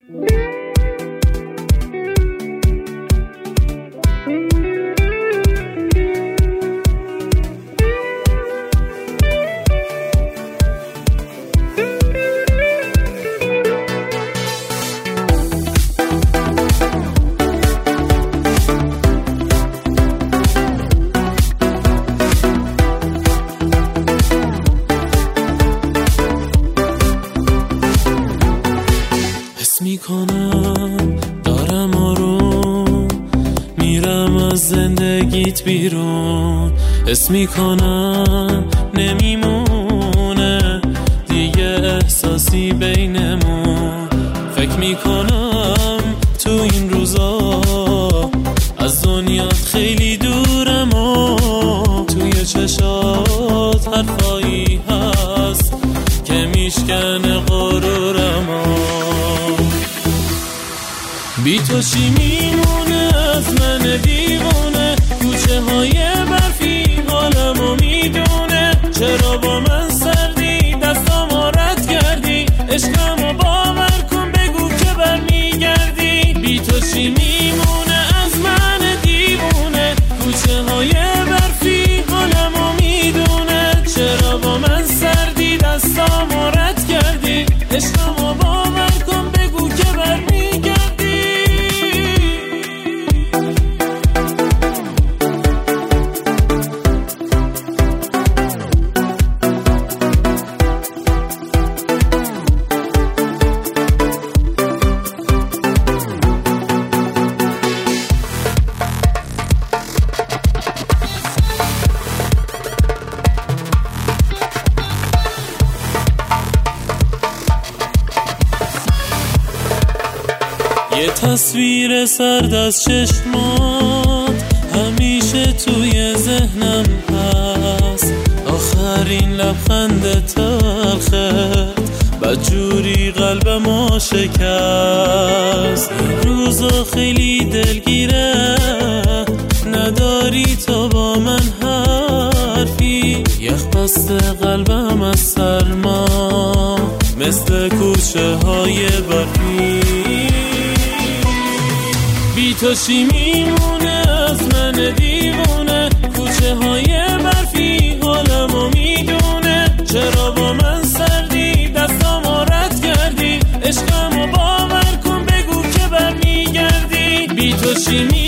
میکنم دارم آروم میرم از زندگیت بیرون، حس میکنم نمیمونه دیگه احساسی بینمون. فکر میکنم تو این روزا از دنیات خیلی دورم و توی چشات حرفایی هست که میشکنه غرورم و بی تو چی میمونه از من دیوونه؟ کوچه های برفی حالمو میدونه، چرا با من سردی دستامو رد کردی؟ عشقمو باور کن بگو که برمیگردی. بی تو چی میمونه از من دیوونه؟ کوچه های برفی حالمو میدونه، چرا با من سردی دستامو رد کردی؟ عشقمو باور کن بگو که برمیگردی. یه تصویر سرد از چشمات همیشه توی ذهنم هست، آخرین لبخند تلخت بدجوری قلبمو شکست. این روزا خیلی دلگیره، نداری تو با من حرفی، یخ بسته قلبم از سرما مثل کوچه های برفی. بی تو چی میمونه از من دیوونه؟ کوچه های برفی حالمو میدونه، چرا با من سردی دستامو رد کردی؟ عشقمو باور کن بگو که برمیگردی. بی تو چی